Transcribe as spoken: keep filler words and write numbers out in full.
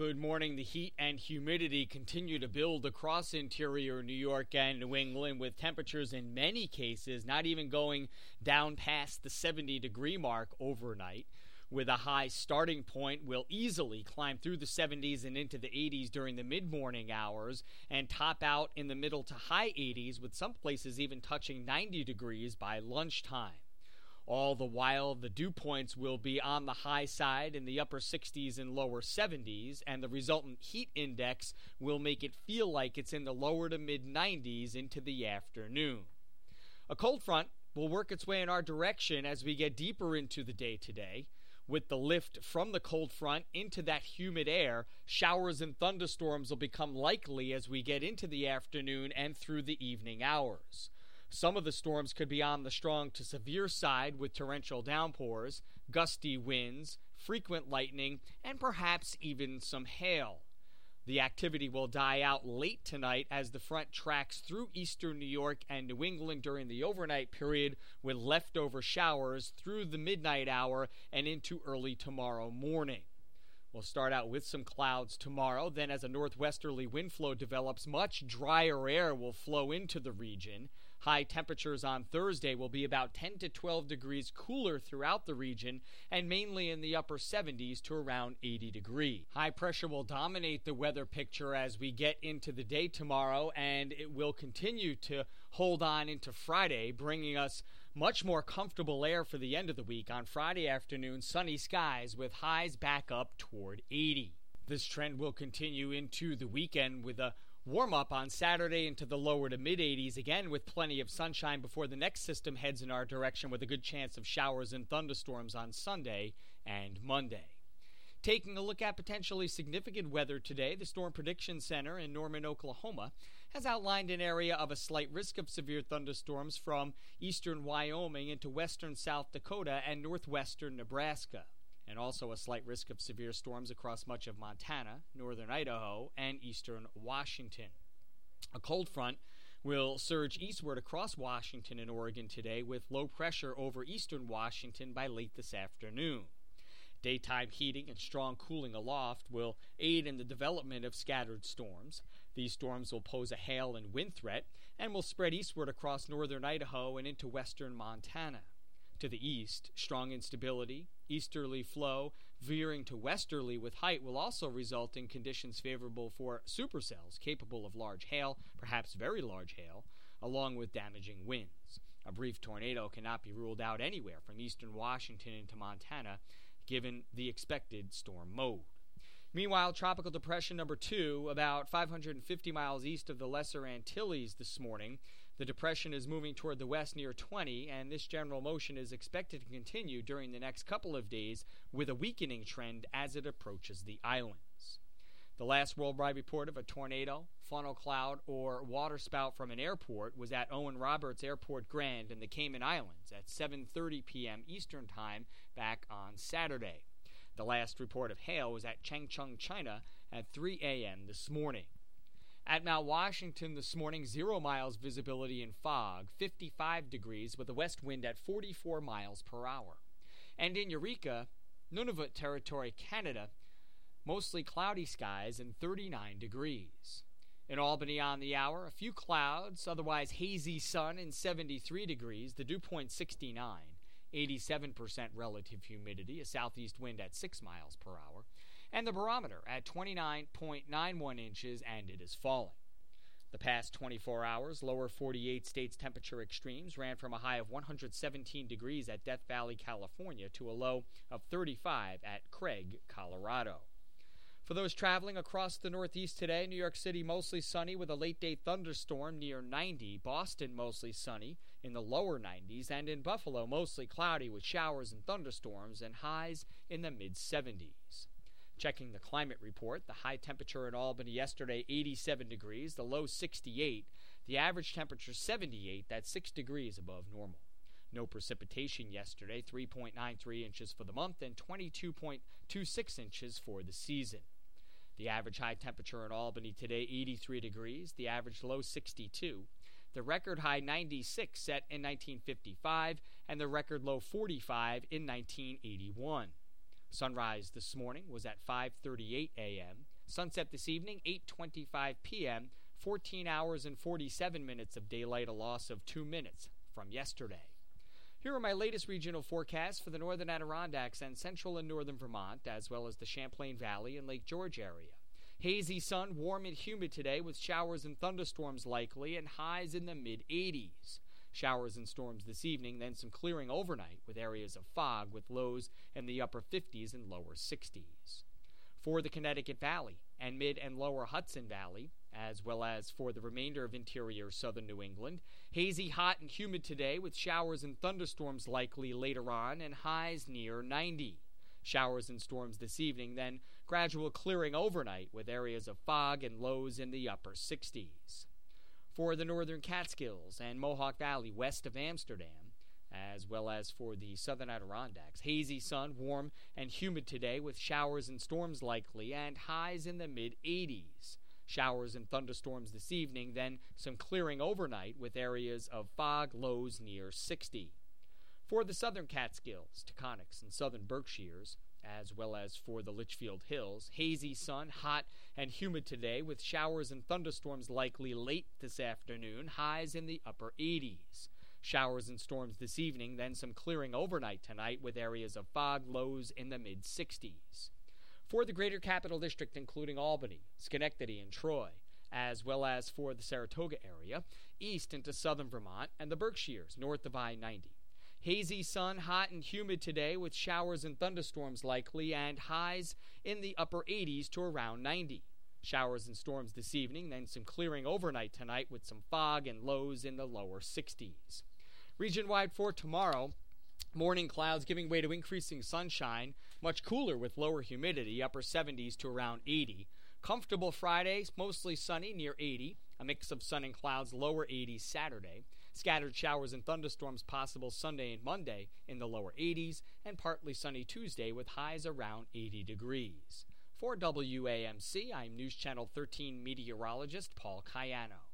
Good morning. The heat and humidity continue to build across interior New York and New England, with temperatures in many cases not even going down past the seventy degree mark overnight. With a high starting point, we'll easily climb through the seventies and into the eighties during the mid-morning hours and top out in the middle to high eighties, with some places even touching ninety degrees by lunchtime. All the while, the dew points will be on the high side in the upper sixties and lower seventies, and the resultant heat index will make it feel like it's in the lower to mid nineties into the afternoon. A cold front will work its way in our direction as we get deeper into the day today. With the lift from the cold front into that humid air, showers and thunderstorms will become likely as we get into the afternoon and through the evening hours. Some of the storms could be on the strong to severe side with torrential downpours, gusty winds, frequent lightning, and perhaps even some hail. The activity will die out late tonight as the front tracks through eastern New York and New England during the overnight period, with leftover showers through the midnight hour and into early tomorrow morning. We'll start out with some clouds tomorrow. Then as a northwesterly wind flow develops, much drier air will flow into the region. High temperatures on Thursday will be about ten to twelve degrees cooler throughout the region, and mainly in the upper seventies to around eighty degrees. High pressure will dominate the weather picture as we get into the day tomorrow, and it will continue to hold on into Friday, bringing us much more comfortable air for the end of the week. On Friday afternoon, sunny skies with highs back up toward eighty. This trend will continue into the weekend with a warm-up on Saturday into the lower to mid-eighties, again with plenty of sunshine before the next system heads in our direction, with a good chance of showers and thunderstorms on Sunday and Monday. Taking a look at potentially significant weather today, the Storm Prediction Center in Norman, Oklahoma, has outlined an area of a slight risk of severe thunderstorms from eastern Wyoming into western South Dakota and northwestern Nebraska, and also a slight risk of severe storms across much of Montana, northern Idaho, and eastern Washington. A cold front will surge eastward across Washington and Oregon today, with low pressure over eastern Washington by late this afternoon. Daytime heating and strong cooling aloft will aid in the development of scattered storms. These storms will pose a hail and wind threat and will spread eastward across northern Idaho and into western Montana. To the east, strong instability, easterly flow, veering to westerly with height will also result in conditions favorable for supercells capable of large hail, perhaps very large hail, along with damaging winds. A brief tornado cannot be ruled out anywhere from eastern Washington into Montana, given the expected storm mode. Meanwhile, Tropical Depression number two, about five hundred fifty miles east of the Lesser Antilles this morning. The depression is moving toward the west near twenty, and this general motion is expected to continue during the next couple of days with a weakening trend as it approaches the islands. The last worldwide report of a tornado, funnel cloud, or waterspout from an airport was at Owen Roberts Airport Grand in the Cayman Islands at seven thirty p.m. Eastern Time back on Saturday. The last report of hail was at Changchun, China at three a.m. this morning. At Mount Washington this morning, zero miles visibility in fog, fifty-five degrees with a west wind at forty-four miles per hour. And in Eureka, Nunavut Territory, Canada, mostly cloudy skies and thirty-nine degrees. In Albany on the hour, a few clouds, otherwise hazy sun and seventy-three degrees, the dew point sixty-nine, eighty-seven percent relative humidity, a southeast wind at six miles per hour, and the barometer at twenty-nine point nine one inches, and it is falling. The past twenty-four hours, lower forty-eight states temperature extremes ran from a high of one hundred seventeen degrees at Death Valley, California, to a low of thirty-five at Craig, Colorado. For those traveling across the Northeast today, New York City mostly sunny with a late-day thunderstorm near ninety, Boston mostly sunny in the lower nineties, and in Buffalo mostly cloudy with showers and thunderstorms and highs in the mid-seventies. Checking the climate report, the high temperature in Albany yesterday, eighty-seven degrees, the low sixty-eight, the average temperature seventy-eight, that's six degrees above normal. No precipitation yesterday, three point nine three inches for the month and twenty-two point two six inches for the season. The average high temperature in Albany today, eighty-three degrees, the average low sixty-two, the record high ninety-six set in nineteen fifty-five, and the record low forty-five in nineteen eighty-one. Sunrise this morning was at five thirty-eight a.m. Sunset this evening, eight twenty-five p.m., fourteen hours and forty-seven minutes of daylight, a loss of two minutes from yesterday. Here are my latest regional forecasts for the northern Adirondacks and central and northern Vermont, as well as the Champlain Valley and Lake George area. Hazy sun, warm and humid today with showers and thunderstorms likely and highs in the mid eighties. Showers and storms this evening, then some clearing overnight with areas of fog with lows in the upper fifties and lower sixties. For the Connecticut Valley and mid and lower Hudson Valley, as well as for the remainder of interior southern New England, hazy, hot, and humid today with showers and thunderstorms likely later on and highs near ninety. Showers and storms this evening, then gradual clearing overnight with areas of fog and lows in the upper sixties. For the northern Catskills and Mohawk Valley west of Amsterdam, as well as for the southern Adirondacks, hazy sun, warm, and humid today with showers and storms likely and highs in the mid eighties. Showers and thunderstorms this evening, then some clearing overnight with areas of fog, lows near sixty. For the southern Catskills, Taconics, and southern Berkshires, as well as for the Litchfield Hills, hazy sun, hot, and humid today with showers and thunderstorms likely late this afternoon, highs in the upper eighties. Showers and storms this evening, then some clearing overnight tonight with areas of fog, lows in the mid sixties. For the Greater Capital District, including Albany, Schenectady, and Troy, as well as for the Saratoga area, east into southern Vermont, and the Berkshires, north of I ninety. Hazy sun, hot and humid today with showers and thunderstorms likely and highs in the upper eighties to around ninety. Showers and storms this evening, then some clearing overnight tonight with some fog and lows in the lower sixties. Region-wide for tomorrow, morning clouds giving way to increasing sunshine, much cooler with lower humidity, upper seventies to around eighty. Comfortable Friday, mostly sunny near eighty. A mix of sun and clouds, lower eighties Saturday. Scattered showers and thunderstorms possible Sunday and Monday in the lower eighties, and partly sunny Tuesday with highs around eighty degrees. For W A M C, I'm News Channel thirteen meteorologist Paul Cayano.